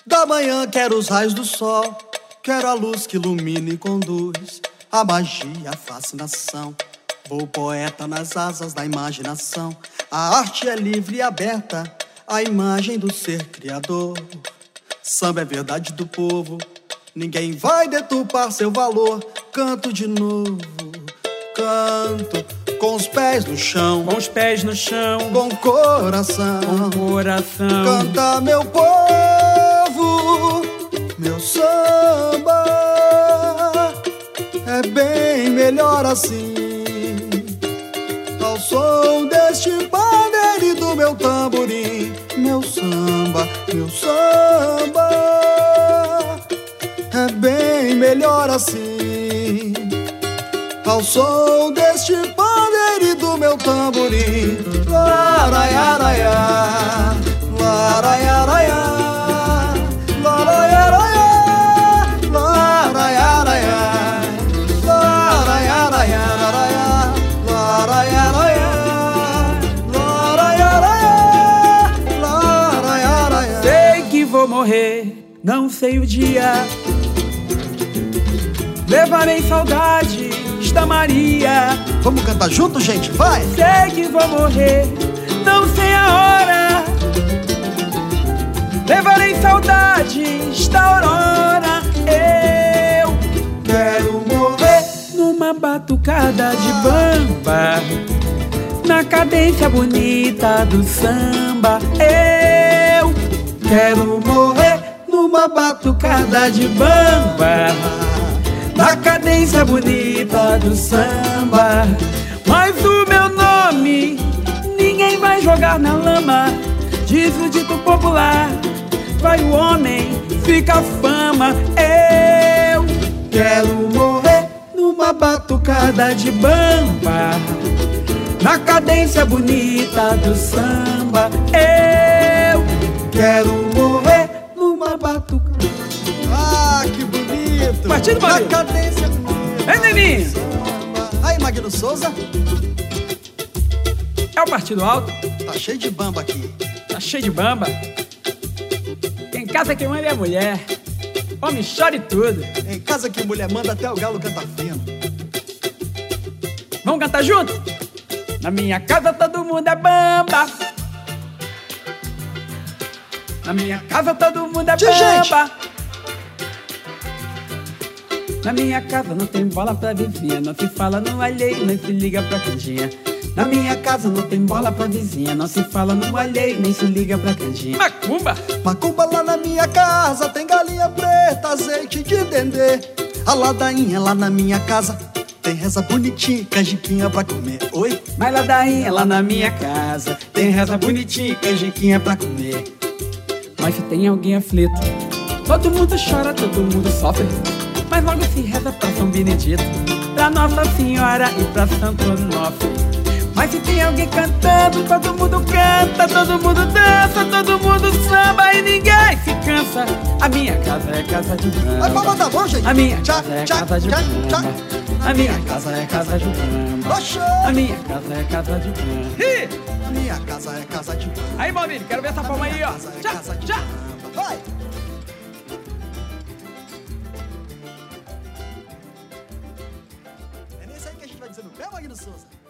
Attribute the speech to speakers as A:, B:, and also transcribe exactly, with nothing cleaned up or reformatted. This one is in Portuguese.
A: Da manhã quero os raios do sol, quero a luz que ilumina e conduz, a magia, a fascinação. Vou poeta nas asas da imaginação. A arte é livre e aberta, a imagem do ser criador. Samba é verdade do povo, ninguém vai deturpar seu valor. Canto de novo, canto com os pés no chão,
B: com os pés no chão,
A: com o coração,
B: com o coração.
A: Canta meu povo, meu samba é bem melhor assim. Ao som deste pandeiro e do meu tamborim, meu samba, meu samba é bem melhor assim. Ao som deste pandeiro e do meu tamborim, laraiaraiá, laraiaraiá, laraiaraiá, laraiaraiá, laraiaraiá, laraiaraiá, laraiaraiá, laraiaraiá.
B: Sei que vou morrer, não sei o dia. Levarei saudade da Maria.
A: Vamos cantar junto, gente? Vai!
B: Sei que vou morrer, não sei a hora. Levarei saudades da aurora. Eu quero morrer numa batucada de bamba, na cadência bonita do samba. Eu quero morrer numa batucada de bamba, na cadência bonita do samba. Mas o meu nome ninguém vai jogar na lama. Diz o dito popular, vai o homem, fica a fama. Eu quero morrer numa batucada de bamba, na cadência bonita do samba. Eu quero morrer numa batucada.
A: Ah, que bonito!
B: Partido Bahia.
A: Na cadência bonita.
B: Ei, Neninho!
A: Aí, Magno Souza.
B: É o Partido Alto.
A: Tá cheio de bamba aqui.
B: Tá cheio de bamba. Em casa quem manda é a mulher. Homem chora e tudo.
A: Em casa que mulher manda, até o galo canta fino.
B: Vamos cantar junto? Na minha casa todo mundo é bamba. Na minha casa todo mundo é
A: Tchê,
B: bamba.
A: gente.
B: Na minha casa não tem bola pra vizinha, não se fala no alheio, nem se liga pra canjinha. Na minha casa não tem bola pra vizinha, não se fala no alheio, nem se liga pra canjinha. Macumba!
A: Macumba lá na minha casa, tem galinha preta, azeite de dendê. A ladainha lá na minha casa, tem reza bonitinha, canjiquinha pra comer. Oi?
B: Mas ladainha lá na minha casa, tem reza bonitinha, canjiquinha pra comer. Mas se tem alguém aflito, todo mundo chora, todo mundo sofre. Mas logo se reza pra São Benedito, pra Nossa Senhora e pra Santo Onofre. Mas se tem alguém cantando, todo mundo canta, todo mundo dança, todo mundo samba e ninguém se cansa. A minha casa é casa de bamba.
A: Vai pra mandar bom, gente.
B: A minha
A: Tchá,
B: casa é
A: tchá,
B: casa de
A: tchá,
B: bamba.
A: tchá.
B: A minha casa é casa de bamba.
A: Oxê.
B: A minha casa é casa de bamba. Ih!
A: A minha casa é casa de bamba.
B: Aí, Maurílio, quero ver essa palma aí, ó.
A: Casa é
B: Tchá,
A: casa de
B: tchá.
A: bamba. Vai! É nisso aí que a gente vai dizer no pé, Magno Souza.